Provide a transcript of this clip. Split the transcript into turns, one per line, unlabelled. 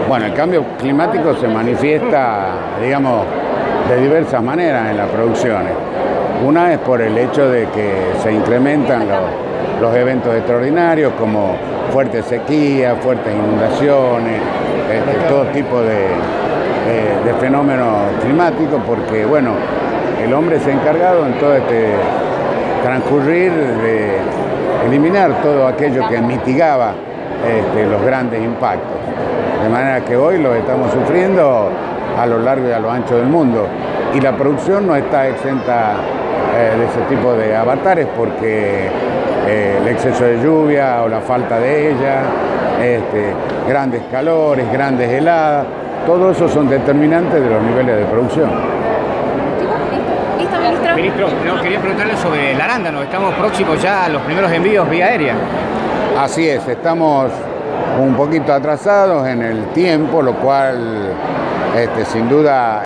Bueno, el cambio climático se manifiesta, digamos, de diversas maneras en las producciones. Una es por el hecho de que se incrementan los eventos extraordinarios como fuertes sequías, fuertes inundaciones, todo tipo de fenómenos climáticos, porque bueno, el hombre se ha encargado en todo este transcurrir de eliminar todo aquello que mitigaba los grandes impactos. De manera que hoy lo estamos sufriendo a lo largo y a lo ancho del mundo. Y la producción no está exenta de ese tipo de avatares porque el exceso de lluvia o la falta de ella, grandes calores, grandes heladas, todo eso son determinantes de los niveles de producción.
¿Listo, ministro?
Ministro, no, quería preguntarle sobre el arándano. Estamos próximos ya a los primeros envíos vía aérea.
Así es, estamos un poquito atrasados en el tiempo, lo cual sin duda